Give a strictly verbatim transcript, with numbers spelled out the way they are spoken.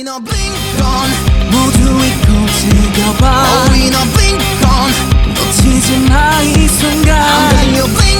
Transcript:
winner blink on 모두 잊고 즐겨봐 Oh winner blink on 놓치지 마 이 순간 I'm telling you blink